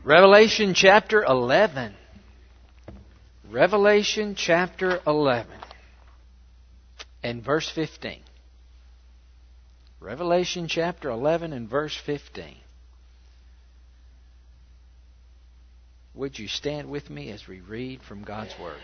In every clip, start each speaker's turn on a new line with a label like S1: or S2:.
S1: Revelation chapter 11. Revelation chapter 11 and verse 15. Revelation chapter 11 and verse 15. Would you stand with me as we read from God's Word?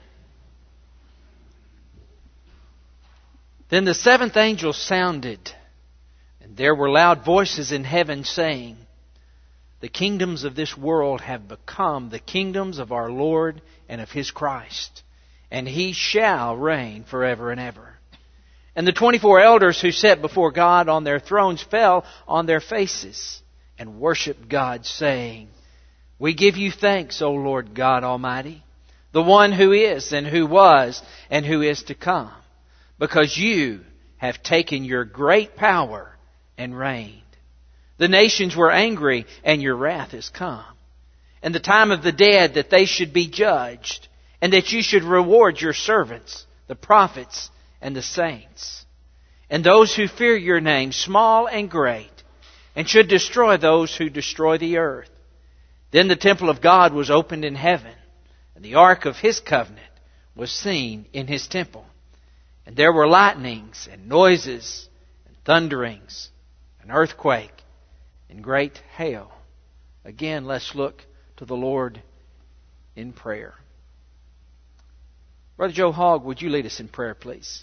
S1: Then the seventh angel sounded, and there were loud voices in heaven saying, "The kingdoms of this world have become the kingdoms of our Lord and of His Christ, and He shall reign forever and ever." And the 24 elders who sat before God on their thrones fell on their faces and worshipped God, saying, "We give you thanks, O Lord God Almighty, the one who is and who was and who is to come, because you have taken your great power and reigned. The nations were angry, and your wrath is come. And the time of the dead that they should be judged, and that you should reward your servants, the prophets and the saints, and those who fear your name, small and great, and should destroy those who destroy the earth." Then the temple of God was opened in heaven, and the ark of His covenant was seen in His temple. And there were lightnings and noises and thunderings, an earthquake, and great hail. Again, let's look to the Lord in prayer. Brother Joe Hogg, would you lead us in prayer, please?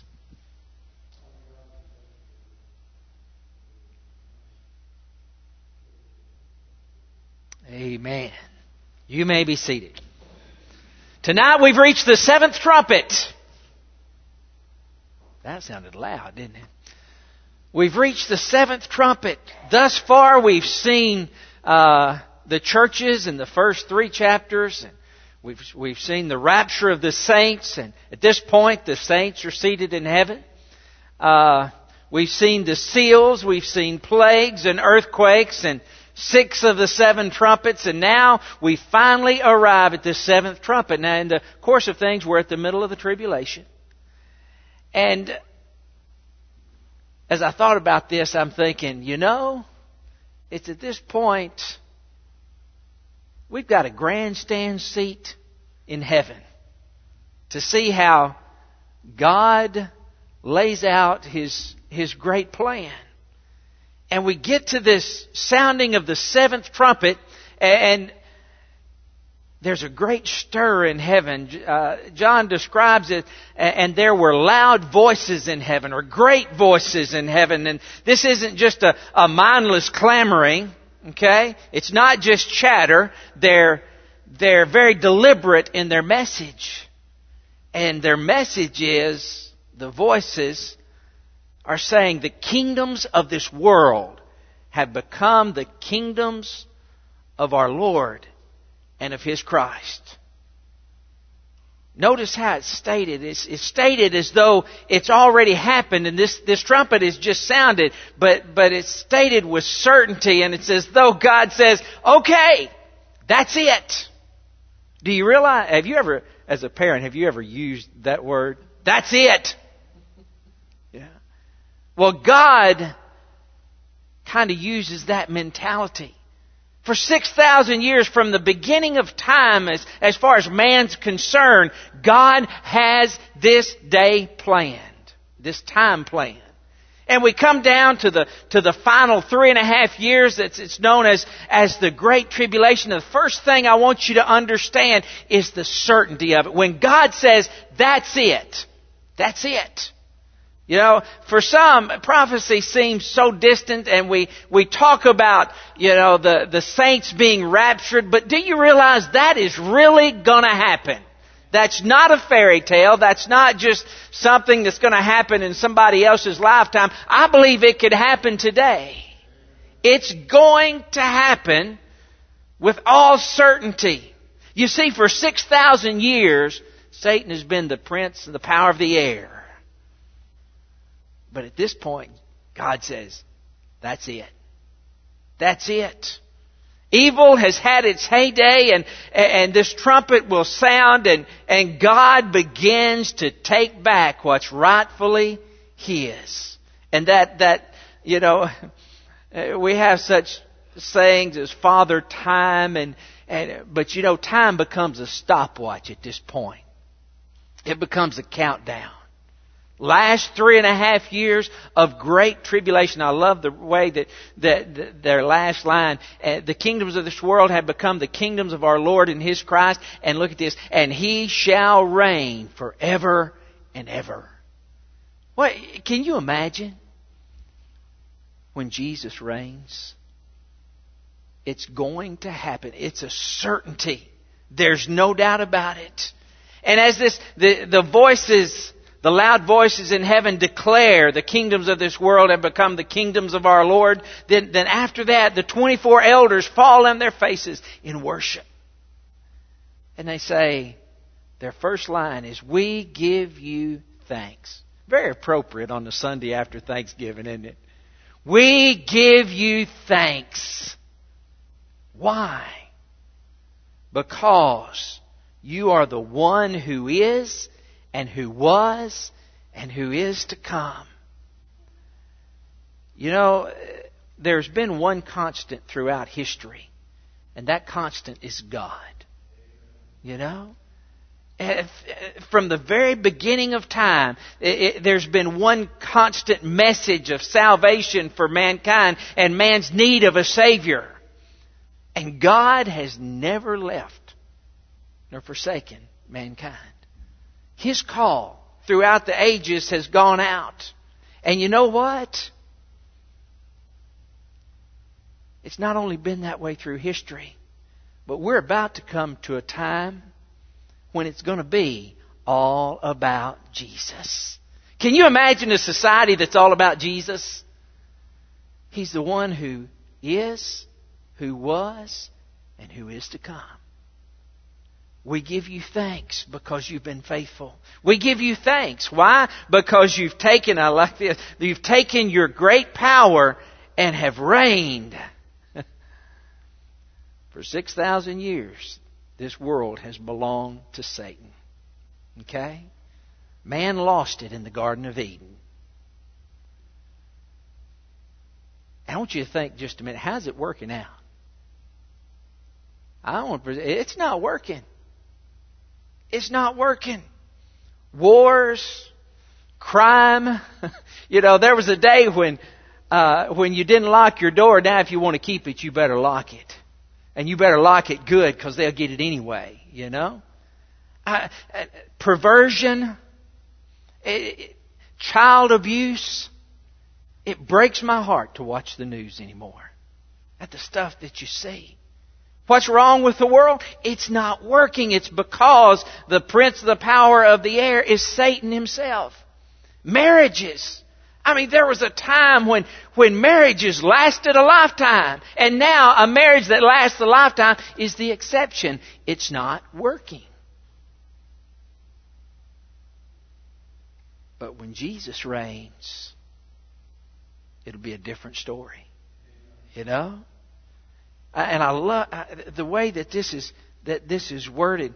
S1: Amen. You may be seated. Tonight we've reached the seventh trumpet. That sounded loud, didn't it? We've reached the seventh trumpet. Thus far we've seen the churches in the first 3 chapters. And we've seen the rapture of the saints. And at this point the saints are seated in heaven. We've seen the seals. We've seen plagues and earthquakes and 6 of the 7 trumpets. And now we finally arrive at the 7th trumpet. Now in the course of things we're at the middle of the tribulation. And as I thought about this, I'm thinking, it's at this point we've got a grandstand seat in heaven to see how God lays out His great plan. And we get to this sounding of the 7th trumpet, and there's a great stir in heaven. John describes it, and there were loud voices in heaven, or great voices in heaven. And this isn't just a mindless clamoring, okay? It's not just chatter. They're very deliberate in their message. And their message is, the voices are saying, the kingdoms of this world have become the kingdoms of our Lord and of His Christ. Notice how it's stated. It's stated as though it's already happened, and this trumpet is just sounded, but it's stated with certainty, and it's as though God says, "Okay, that's it." Do you realize, as a parent, have you ever used that word? That's it. Yeah. Well, God kind of uses that mentality. For 6,000 years from the beginning of time, as far as man's concerned, God has this day planned, this time planned. And we come down to the final 3.5 years. It's known as the Great Tribulation. The first thing I want you to understand is the certainty of it. When God says, "That's it," that's it. For some, prophecy seems so distant, and we talk about, the saints being raptured, but do you realize that is really gonna happen? That's not a fairy tale. That's not just something that's gonna happen in somebody else's lifetime. I believe it could happen today. It's going to happen with all certainty. You see, for 6,000 years, Satan has been the prince of the power of the air. But at this point, God says, "That's it. That's it." Evil has had its heyday, and this trumpet will sound, and God begins to take back what's rightfully His. And that we have such sayings as Father Time, but you know, time becomes a stopwatch at this point. It becomes a countdown. Last 3.5 years of great tribulation. I love the way that their last line, the kingdoms of this world have become the kingdoms of our Lord and His Christ. And look at this, and He shall reign forever and ever. What, can you imagine when Jesus reigns? It's going to happen. It's a certainty. There's no doubt about it. And as the voices, the loud voices in heaven declare the kingdoms of this world have become the kingdoms of our Lord, then after that, the 24 elders fall on their faces in worship. And they say, their first line is, we give you thanks. Very appropriate on the Sunday after Thanksgiving, isn't it? We give you thanks. Why? Because you are the one who is, and who was, and who is to come. You know, there's been one constant throughout history, and that constant is God. You know? From the very beginning of time, there's been one constant message of salvation for mankind and man's need of a Savior. And God has never left nor forsaken mankind. His call throughout the ages has gone out. And you know what? It's not only been that way through history, but we're about to come to a time when it's going to be all about Jesus. Can you imagine a society that's all about Jesus? He's the one who is, who was, and who is to come. We give you thanks because you've been faithful. We give you thanks. Why? Because you've taken, I like this, you've taken your great power and have reigned. For 6,000 years, this world has belonged to Satan. Okay? Man lost it in the Garden of Eden. I want you to think just a minute, how's it working out? It's not working. It's not working. Wars, crime. You know, there was a day when you didn't lock your door. Now, if you want to keep it, you better lock it. And you better lock it good because they'll get it anyway, you know. Perversion, child abuse. It breaks my heart to watch the news anymore. At the stuff that you see. What's wrong with the world? It's not working. It's because the prince of the power of the air is Satan himself. Marriages. I mean, there was a time when marriages lasted a lifetime. And now a marriage that lasts a lifetime is the exception. It's not working. But when Jesus reigns, it'll be a different story. You know? And I love the way that this is worded.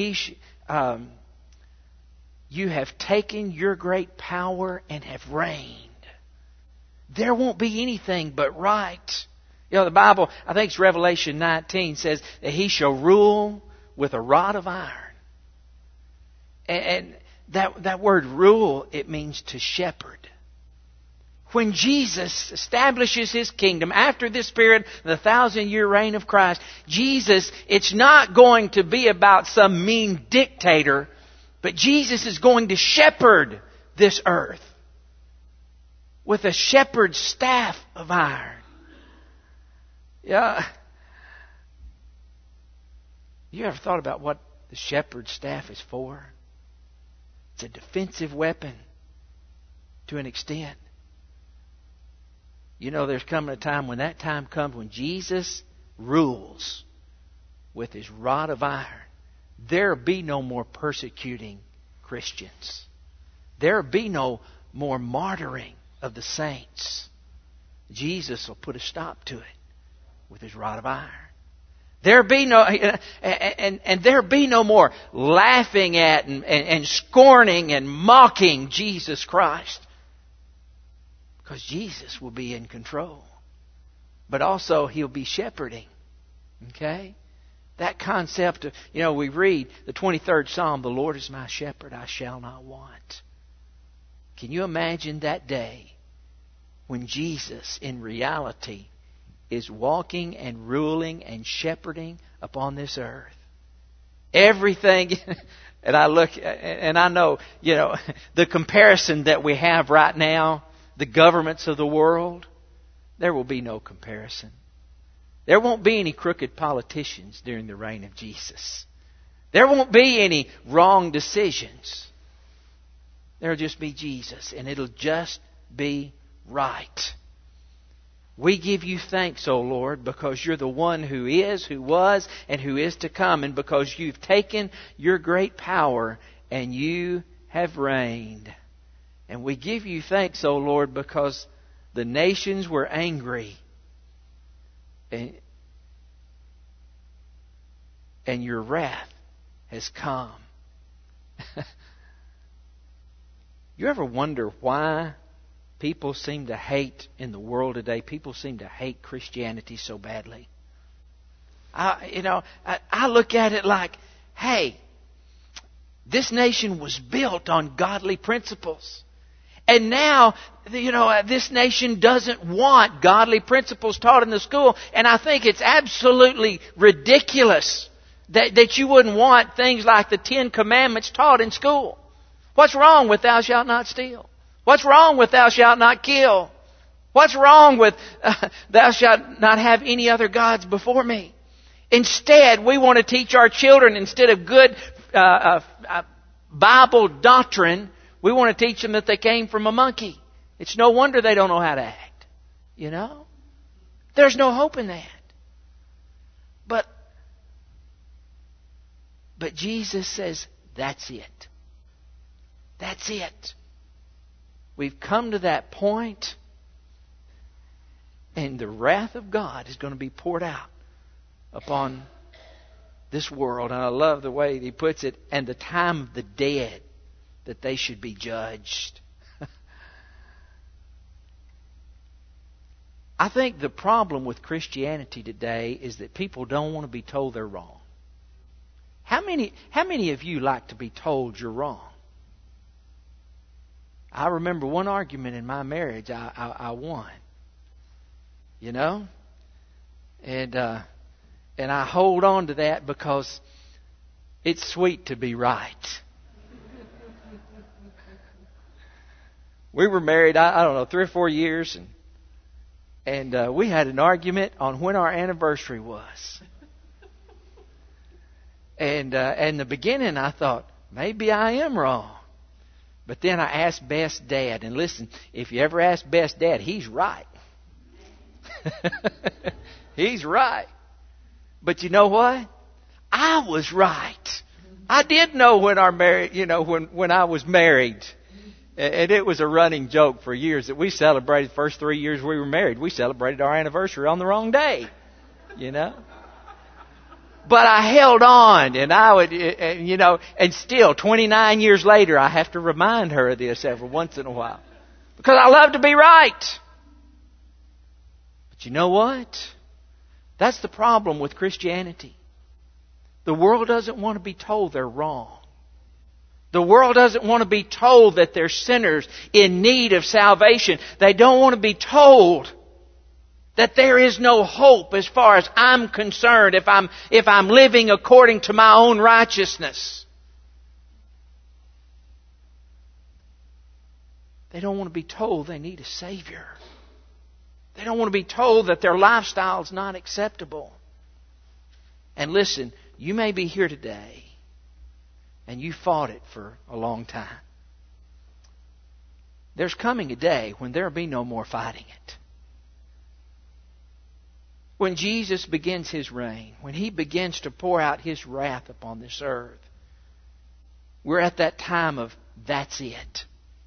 S1: You have taken your great power and have reigned. There won't be anything but right. You know, the Bible, I think it's Revelation 19, says that He shall rule with a rod of iron. And that word rule, it means to shepherd. When Jesus establishes His kingdom after this period, the 1,000-year reign of Christ, Jesus, it's not going to be about some mean dictator, but Jesus is going to shepherd this earth with a shepherd's staff of iron. Yeah. You ever thought about what the shepherd's staff is for? It's a defensive weapon to an extent. You know, there's coming a time when that time comes when Jesus rules with His rod of iron. There'll be no more persecuting Christians. There'll be no more martyring of the saints. Jesus will put a stop to it with His rod of iron. There'll be no, and there'll be no more laughing at and scorning and mocking Jesus Christ. Because Jesus will be in control. but also He'll be shepherding. Okay? That concept of, we read the 23rd Psalm, the Lord is my shepherd, I shall not want. Can you imagine that day when Jesus, in reality, is walking and ruling and shepherding upon this earth? Everything, and I look, and I know, the comparison that we have right now, the governments of the world, there will be no comparison. There won't be any crooked politicians during the reign of Jesus. There won't be any wrong decisions. There'll just be Jesus, and it'll just be right. We give you thanks, O Lord, because you're the one who is, who was, and who is to come, and because you've taken your great power and you have reigned. And we give you thanks, O Lord, because the nations were angry. And your wrath has come. You ever wonder why people seem to hate in the world today? People seem to hate Christianity so badly. I look at it like, hey, this nation was built on godly principles. And now, this nation doesn't want godly principles taught in the school. And I think it's absolutely ridiculous that you wouldn't want things like the 10 Commandments taught in school. What's wrong with thou shalt not steal? What's wrong with thou shalt not kill? What's wrong with thou shalt not have any other gods before me? Instead, we want to teach our children, instead of good Bible doctrine, we want to teach them that they came from a monkey. It's no wonder they don't know how to act. There's no hope in that. But Jesus says, that's it. That's it. We've come to that point, and the wrath of God is going to be poured out upon this world. And I love the way He puts it, and the time of the dead, that they should be judged. I think the problem with Christianity today is that people don't want to be told they're wrong. How many of you like to be told you're wrong? I remember one argument in my marriage I won. And I hold on to that because it's sweet to be right. We were married, I don't know, 3 or 4 years, and we had an argument on when our anniversary was. And in the beginning, I thought, maybe I am wrong. But then I asked Beth's dad, and listen, if you ever ask Beth's dad, he's right. He's right. But you know what? I was right. I did know when when I was married. And it was a running joke for years that we celebrated the first 3 years we were married. We celebrated our anniversary on the wrong day. But I held on, and I would, and still 29 years later, I have to remind her of this every once in a while. Because I love to be right. But you know what? That's the problem with Christianity. The world doesn't want to be told they're wrong. The world doesn't want to be told that they're sinners in need of salvation. They don't want to be told that there is no hope as far as I'm concerned if I'm living according to my own righteousness. They don't want to be told they need a Savior. They don't want to be told that their lifestyle is not acceptable. And listen, you may be here today and you fought it for a long time. There's coming a day when there will be no more fighting it. When Jesus begins His reign, when He begins to pour out His wrath upon this earth, we're at that time of that's it.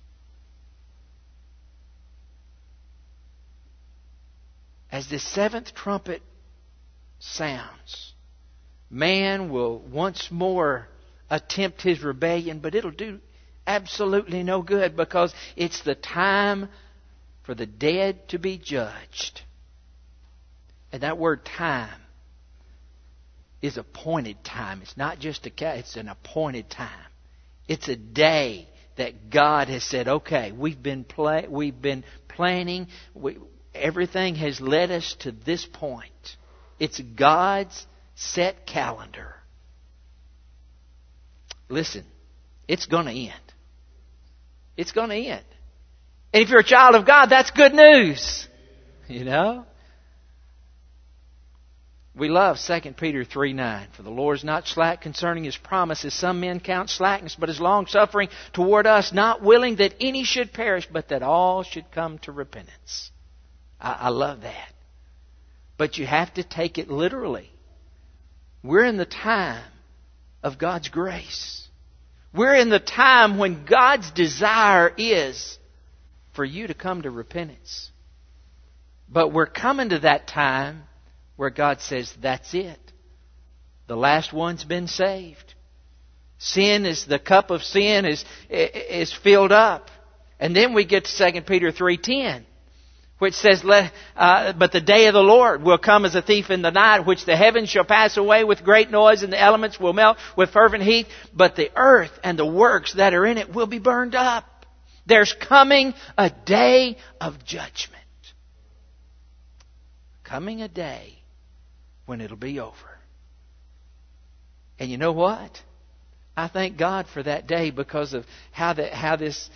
S1: As the 7th trumpet sounds, man will once more attempt his rebellion, but it'll do absolutely no good because it's the time for the dead to be judged. And that word time is appointed time. It's not just it's an appointed time. It's a day that God has said, okay, we've been planning. Everything has led us to this point. It's God's set calendar. Listen, it's going to end. It's going to end. And if you're a child of God, that's good news. You know? We love 2 Peter 3:9. For the Lord is not slack concerning His promise, as some men count slackness, but is long-suffering toward us, not willing that any should perish, but that all should come to repentance. I love that. But you have to take it literally. We're in the time of God's grace. We're in the time when God's desire is for you to come to repentance. But we're coming to that time where God says, that's it. The last one's been saved. The cup of sin is filled up. And then we get to 2 Peter 3:10, which says, but the day of the Lord will come as a thief in the night, which the heavens shall pass away with great noise, and the elements will melt with fervent heat, but the earth and the works that are in it will be burned up. There's coming a day of judgment. Coming a day when it'll be over. And you know what? I thank God for that day because of how this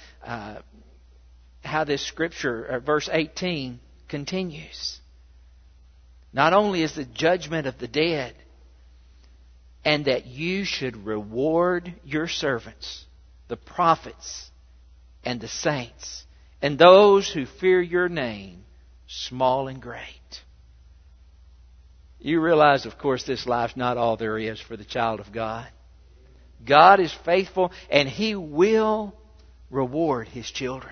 S1: scripture, verse 18, continues. Not only is the judgment of the dead, and that you should reward your servants, the prophets and the saints, and those who fear your name, small and great. You realize, of course, this life's not all there is for the child of God. God is faithful, and He will reward His children.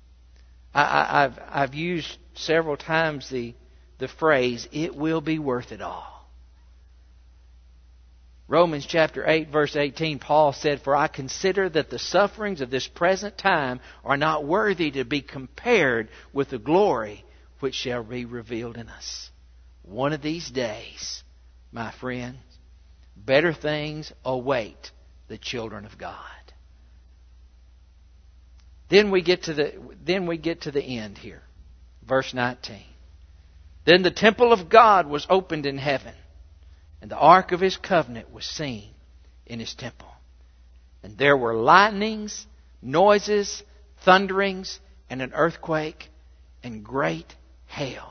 S1: I've used several times the phrase, it will be worth it all. Romans chapter 8, verse 18, Paul said, for I consider that the sufferings of this present time are not worthy to be compared with the glory which shall be revealed in us. One of these days, my friends, better things await the children of God. Then we get to the end here. Verse 19. Then the temple of God was opened in heaven, and the ark of His covenant was seen in His temple. And there were lightnings, noises, thunderings, and an earthquake, and great hail.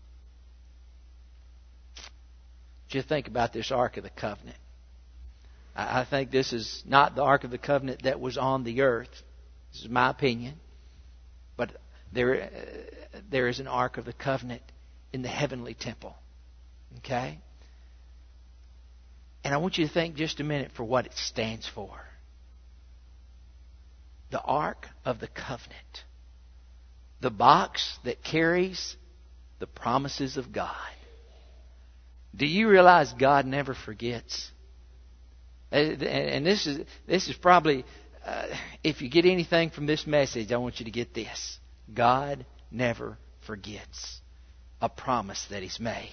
S1: What do you think about this Ark of the Covenant? I think this is not the Ark of the Covenant that was on the earth. This is my opinion. But there is an Ark of the Covenant in the heavenly temple. Okay? And I want you to think just a minute for what it stands for. The Ark of the Covenant. The box that carries the promises of God. Do you realize God never forgets? And this is probably, if you get anything from this message, I want you to get this. God never forgets a promise that He's made.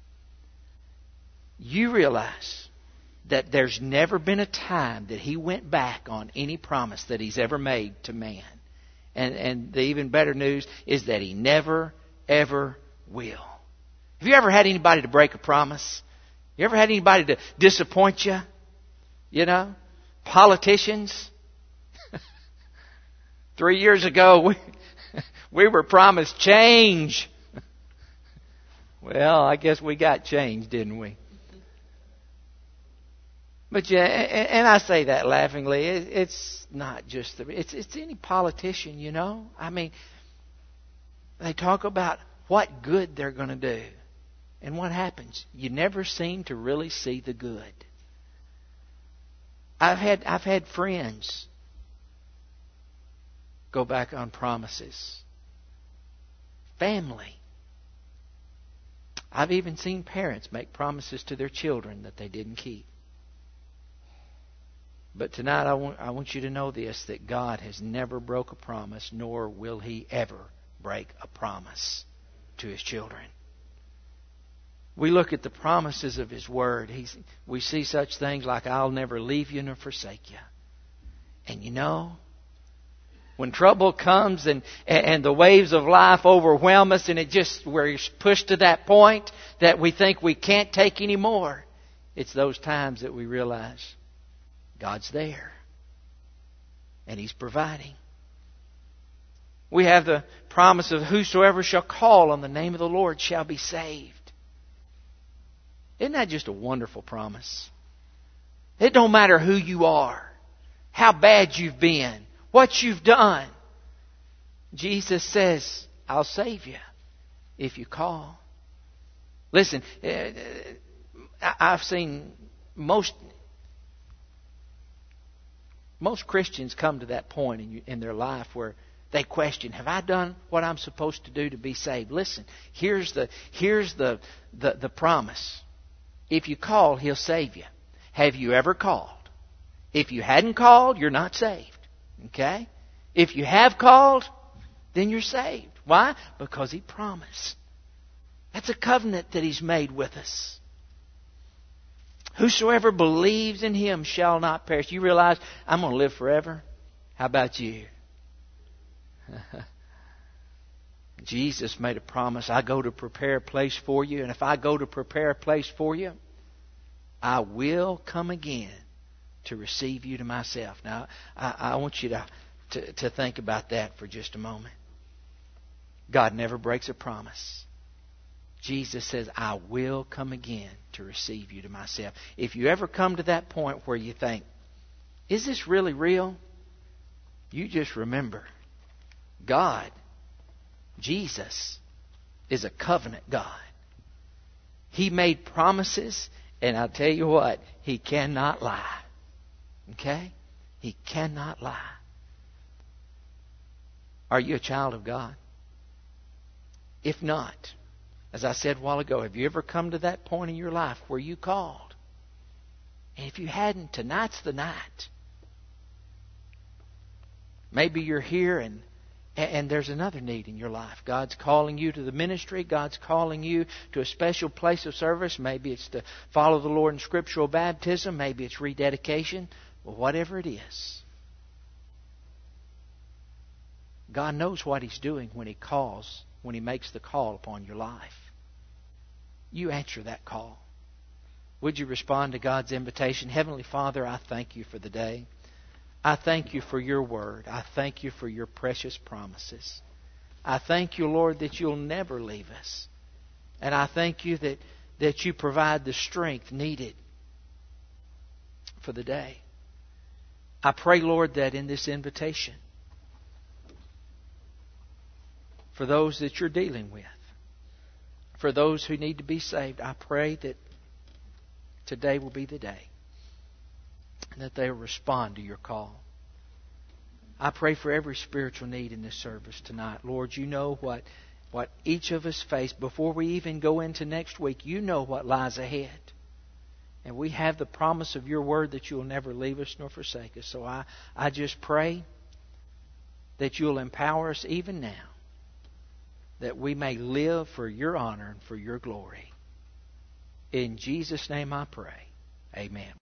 S1: You realize that there's never been a time that He went back on any promise that He's ever made to man. And the even better news is that He never, ever will. Have you ever had anybody to break a promise? You ever had anybody to disappoint you? You know? Politicians. 3 years ago, we were promised change. Well, I guess we got change, didn't we? But yeah, and I say that laughingly. It's not just it's any politician, you know. I mean, they talk about what good they're going to do. And what happens? You never seem to really see the good. I've had friends go back on promises. Family. I've even seen parents make promises to their children that they didn't keep. But tonight I want you to know this, that God has never broke a promise, nor will He ever break a promise to His children. We look at the promises of His Word. We see such things like, I'll never leave you nor forsake you. And you know, when trouble comes and the waves of life overwhelm us and we're pushed to that point that we think we can't take any more, it's those times that we realize God's there. And He's providing. We have the promise of whosoever shall call on the name of the Lord shall be saved. Isn't that just a wonderful promise? It don't matter who you are, how bad you've been, what you've done. Jesus says, I'll save you if you call. Listen, I've seen most Christians come to that point in their life where they question, have I done what I'm supposed to do to be saved? Listen, here's the promise. If you call, He'll save you. Have you ever called? If you hadn't called, you're not saved. Okay? If you have called, then you're saved. Why? Because He promised. That's a covenant that He's made with us. Whosoever believes in Him shall not perish. You realize, I'm going to live forever? How about you? Jesus made a promise. I go to prepare a place for you. And if I go to prepare a place for you, I will come again to receive you to myself. Now, I want you to think about that for just a moment. God never breaks a promise. Jesus says, I will come again to receive you to myself. If you ever come to that point where you think, is this really real? You just remember, God, Jesus, is a covenant God. He made promises, and I'll tell you what, He cannot lie. Okay? He cannot lie. Are you a child of God? If not, as I said a while ago, have you ever come to that point in your life where you called? And if you hadn't, tonight's the night. Maybe you're here and there's another need in your life. God's calling you to the ministry. God's calling you to a special place of service. Maybe it's to follow the Lord in scriptural baptism. Maybe it's rededication. Well, whatever it is, God knows what He's doing when He calls, when He makes the call upon your life. You answer that call. Would you respond to God's invitation? Heavenly Father, I thank You for the day. I thank You for Your Word. I thank You for Your precious promises. I thank You, Lord, that You'll never leave us. And I thank You that You provide the strength needed for the day. I pray, Lord, that in this invitation, for those that You're dealing with, for those who need to be saved, I pray that today will be the day that they will respond to Your call. I pray for every spiritual need in this service tonight. Lord, You know what each of us face. Before we even go into next week, You know what lies ahead. And we have the promise of Your Word that You'll never leave us nor forsake us. So I just pray that You'll empower us even now, that we may live for Your honor and for Your glory. In Jesus' name I pray. Amen.